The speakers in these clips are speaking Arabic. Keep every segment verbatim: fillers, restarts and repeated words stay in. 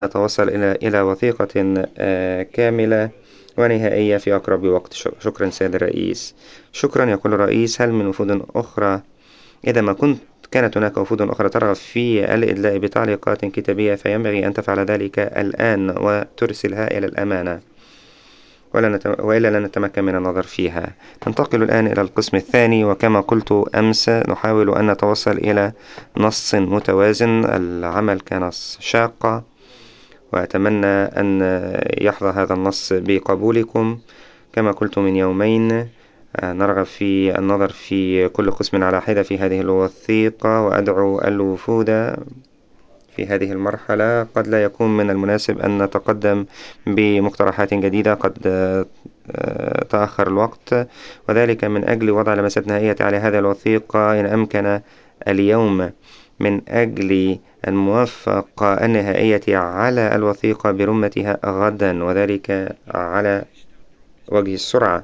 نتوصل إلى إلى وثيقة آه، كاملة ونهائية في أقرب وقت. ش- شكرا سيد الرئيس. شكرا يقول الرئيس. هل من وفود أخرى؟ إذا ما كنت كانت هناك وفود أخرى ترغب في الإدلاء بتعليقات كتابية فينبغي أن تفعل ذلك الآن وترسلها إلى الأمانة، ولا نت... وإلا لن نتمكن من النظر فيها. ننتقل الآن إلى القسم الثاني، وكما قلت أمس نحاول أن نتوصل إلى نص متوازن. العمل كان شاقا، وأتمنى أن يحظى هذا النص بقبولكم. كما قلت من يومين، آه، نرغب في النظر في كل قسم على حدة في هذه الوثيقة، وأدعو الوفود في هذه المرحلة. قد لا يكون من المناسب أن نتقدم بمقترحات جديدة، قد آه، آه، تأخر الوقت، وذلك من أجل وضع لمسات نهائية على هذه الوثيقة إن أمكن اليوم، من أجل الموافقة النهائية على الوثيقة برمتها غدا، وذلك على وجه السرعة.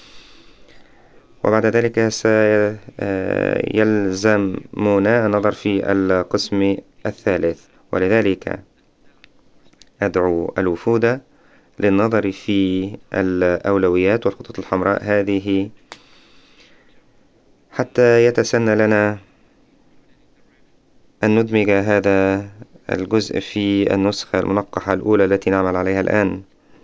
وبعد ذلك سيلزمنا النظر في القسم الثالث، ولذلك أدعو الوفود للنظر في الأولويات والخطوط الحمراء هذه حتى يتسنى لنا أن ندمج هذا الجزء في النسخة المنقحة الأولى التي نعمل عليها الآن.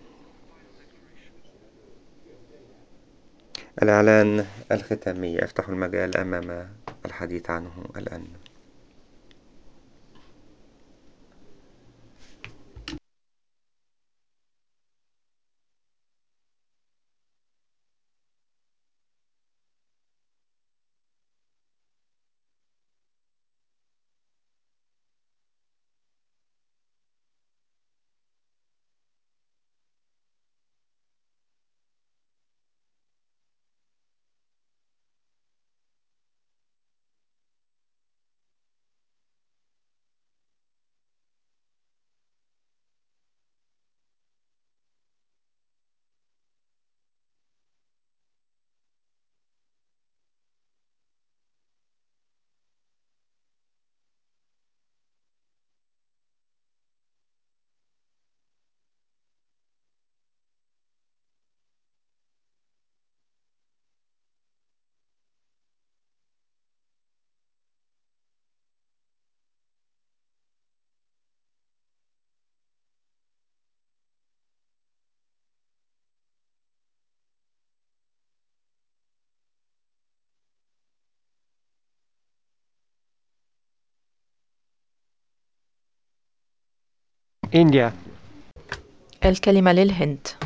الإعلان الختامي أفتح المجال أمام الحديث عنه الآن. India. الكلمة للهند.